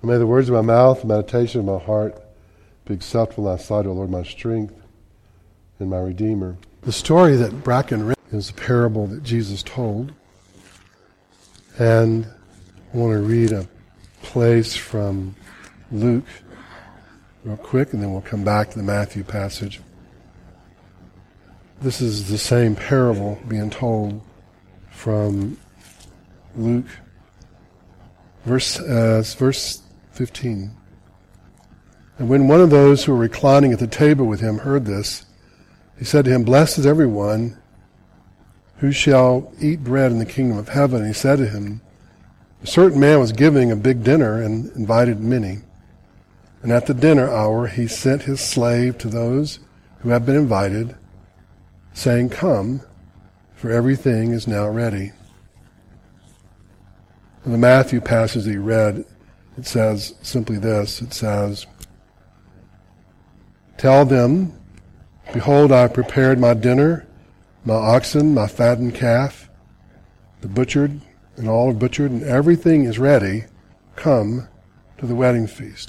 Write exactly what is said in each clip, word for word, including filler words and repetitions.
And may the words of my mouth, the meditation of my heart be acceptable in thy sight, O Lord, my strength and my Redeemer. The story that Bracken read is a parable that Jesus told. And I want to read a place from Luke real quick, and then we'll come back to the Matthew passage. This is the same parable being told from Luke, verse, uh, verse fifteen. And when one of those who were reclining at the table with him heard this, he said to him, "Blessed is everyone who shall eat bread in the kingdom of heaven." And he said to him, a certain man was giving a big dinner and invited many. And at the dinner hour he sent his slave to those who had been invited, saying, "Come, for everything is now ready." In the Matthew passage that he read, it says simply this. It says, "Tell them, behold, I have prepared my dinner, my oxen, my fattened calf, the butchered, and all are butchered, and everything is ready. Come to the wedding feast."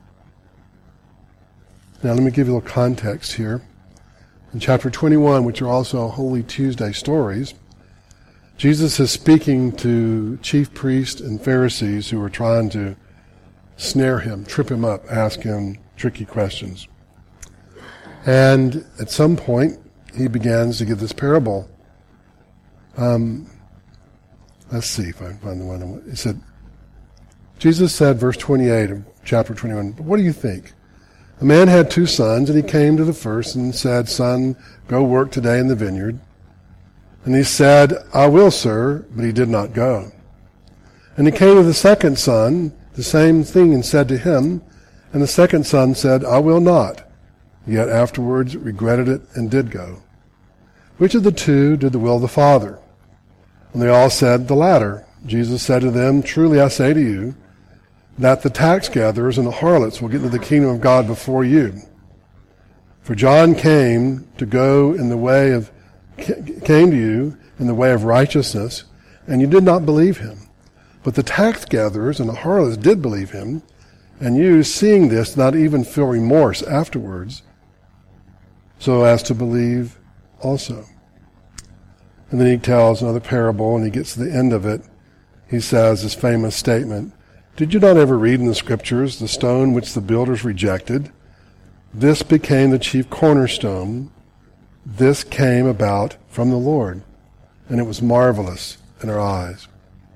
Now let me give you a little context here. In chapter twenty-one, which are also Holy Tuesday stories, Jesus is speaking to chief priests and Pharisees who are trying to snare him, trip him up, ask him tricky questions. And at some point, he begins to give this parable. Um, let's see if I can find the one. I want. He said, Jesus said, verse twenty-eight of chapter twenty-one, "But what do you think? A man had two sons, and he came to the first and said, 'Son, go work today in the vineyard.' And he said, 'I will, sir,' but he did not go. And he came to the second son, the same thing, and said to him, and the second son said, 'I will not,' yet afterwards regretted it and did go. Which of the two did the will of the Father?" And they all said, "The latter." Jesus said to them, "Truly I say to you, that the tax gatherers and the harlots will get into the kingdom of God before you. For John came to go in the way of, came to you in the way of righteousness, and you did not believe him. But the tax gatherers and the harlots did believe him, and you, seeing this, did not even feel remorse afterwards, so as to believe also." And then he tells another parable, and he gets to the end of it. He says this famous statement, "Did you not ever read in the scriptures, the stone which the builders rejected? This became the chief cornerstone. This came about from the Lord, and it was marvelous in our eyes."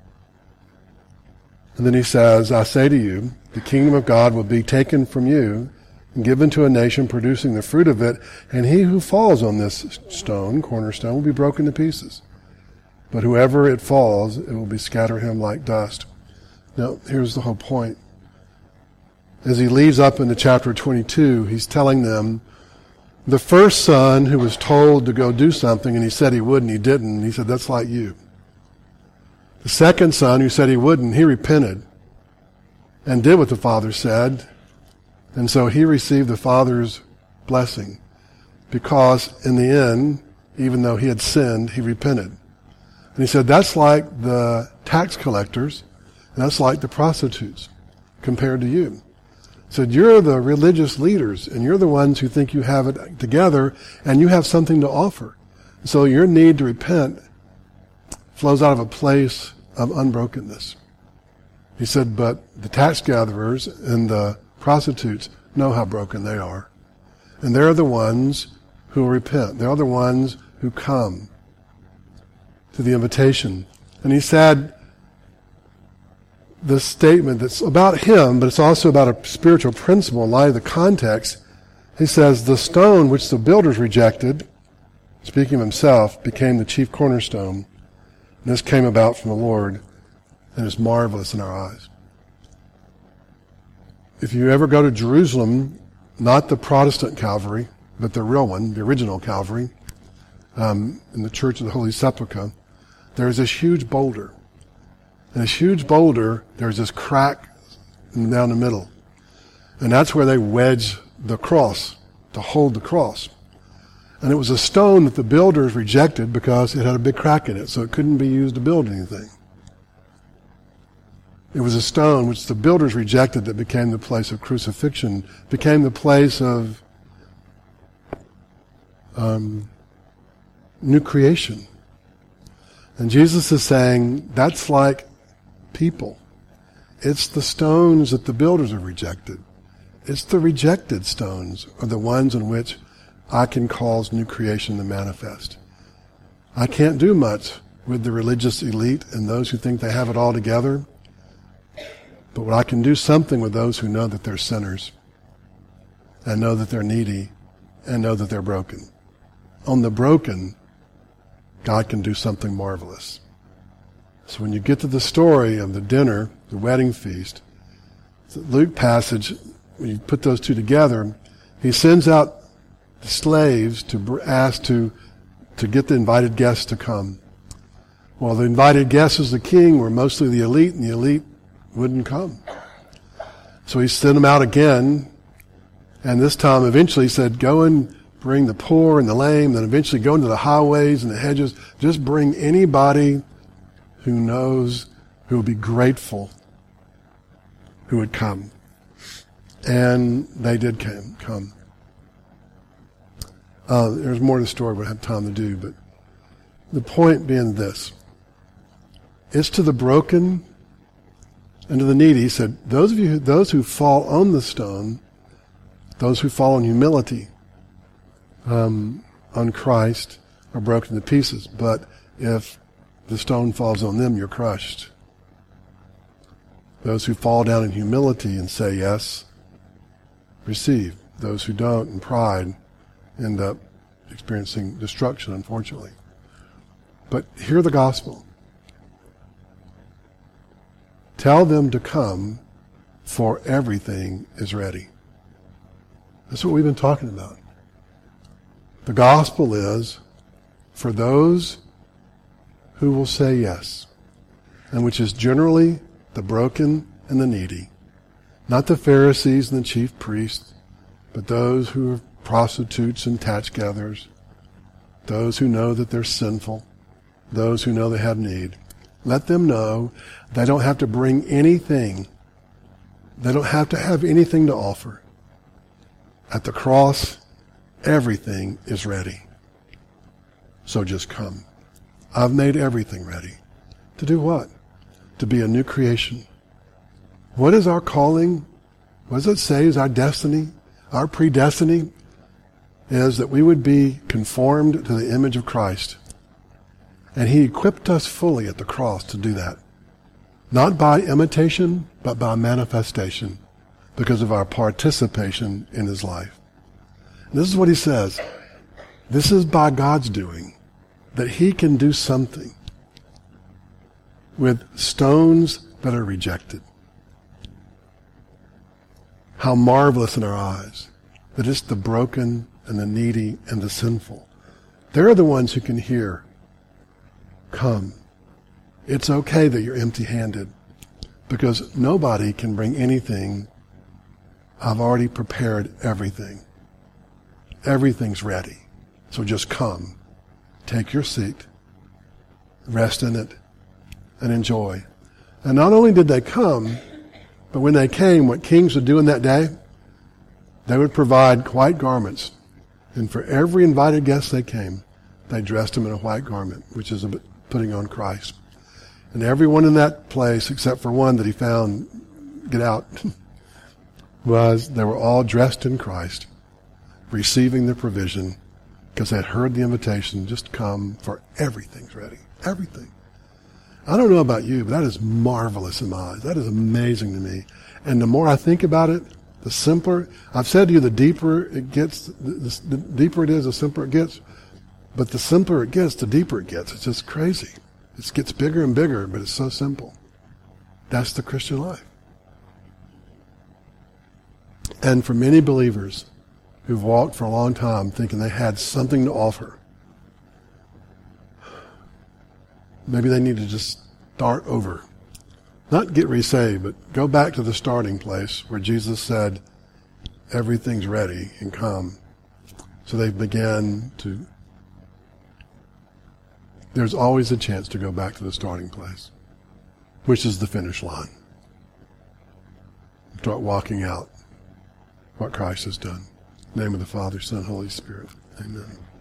And then he says, "I say to you, the kingdom of God will be taken from you and given to a nation producing the fruit of it, and he who falls on this stone, cornerstone, will be broken to pieces. But whoever it falls, it will be scatter him like dust." Now, here's the whole point. As he leads up into chapter twenty-two, he's telling them, the first son who was told to go do something, and he said he would, and he didn't, and he said, "That's like you." The second son who said he wouldn't, he repented and did what the father said, and so he received the father's blessing, because in the end, even though he had sinned, he repented. And he said, that's like the tax collectors, and that's like the prostitutes compared to you. He said, you're the religious leaders, and you're the ones who think you have it together, and you have something to offer. So your need to repent flows out of a place of unbrokenness. He said, but the tax gatherers and the prostitutes know how broken they are. And they're the ones who will repent. They're the ones who come to the invitation. And he said this statement that's about him, but it's also about a spiritual principle in light of the context. He says, the stone which the builders rejected, speaking of himself, became the chief cornerstone. And this came about from the Lord, and is marvelous in our eyes. If you ever go to Jerusalem, not the Protestant Calvary, but the real one, the original Calvary, um, in the Church of the Holy Sepulchre, there's this huge boulder. And this huge boulder, there's this crack down the middle. And that's where they wedged the cross, to hold the cross. And it was a stone that the builders rejected because it had a big crack in it, so it couldn't be used to build anything. It was a stone which the builders rejected that became the place of crucifixion, became the place of um, new creation. And Jesus is saying that's like people. It's the stones that the builders have rejected. It's the rejected stones are the ones in which I can cause new creation to manifest. I can't do much with the religious elite and those who think they have it all together, but I can do something with those who know that they're sinners and know that they're needy and know that they're broken. On the broken, God can do something marvelous. So when you get to the story of the dinner, the wedding feast, the Luke passage, when you put those two together, he sends out the slaves to ask to, to get the invited guests to come. Well, the invited guests as the king were mostly the elite, and the elite wouldn't come. So he sent them out again, and this time eventually he said, go and bring the poor and the lame, then eventually go into the highways and the hedges. Just bring anybody who knows, who will be grateful, who would come. And they did come. come. Uh, there's more to the story we don't have time to do, but the point being this. It's to the broken and to the needy. He said, those of you, those who fall on the stone, those who fall in humility um, on Christ are broken to pieces. But if the stone falls on them, you're crushed. Those who fall down in humility and say yes, receive. Those who don't in pride end up experiencing destruction, unfortunately. But hear the gospel. Tell them to come, for everything is ready. That's what we've been talking about. The gospel is for those who will say yes, and which is generally the broken and the needy. Not the Pharisees and the chief priests, but those who are prostitutes and tax gatherers, those who know that they're sinful, those who know they have need. Let them know they don't have to bring anything. They don't have to have anything to offer. At the cross, everything is ready. So just come. I've made everything ready. To do what? To be a new creation. What is our calling? What does it say is our destiny? Our predestiny is that we would be conformed to the image of Christ. And he equipped us fully at the cross to do that. Not by imitation, but by manifestation, because of our participation in his life. And this is what he says. This is by God's doing, that he can do something with stones that are rejected. How marvelous in our eyes that it's the broken and the needy and the sinful. They're the ones who can hear, come. It's okay that you're empty-handed, because nobody can bring anything. I've already prepared everything. Everything's ready. So just come. Take your seat. Rest in it. And enjoy. And not only did they come, but when they came, what kings would do in that day, they would provide white garments. And for every invited guest they came, they dressed him in a white garment, which is a putting on Christ. And everyone in that place, except for one that he found, get out, was they were all dressed in Christ, receiving the provision, because they had heard the invitation, just come, for everything's ready. Everything. I don't know about you, but that is marvelous in my eyes. That is amazing to me. And the more I think about it, the simpler. I've said to you, the deeper it gets, the, the deeper it is, the simpler it gets. But the simpler it gets, the deeper it gets. It's just crazy. It gets bigger and bigger, but it's so simple. That's the Christian life. And for many believers who've walked for a long time thinking they had something to offer, maybe they need to just start over. Not get resaved, but go back to the starting place where Jesus said, everything's ready and come. So they began to, there's always a chance to go back to the starting place, which is the finish line. start walking out what Christ has done. In the name of the Father, Son, Holy Spirit. Amen.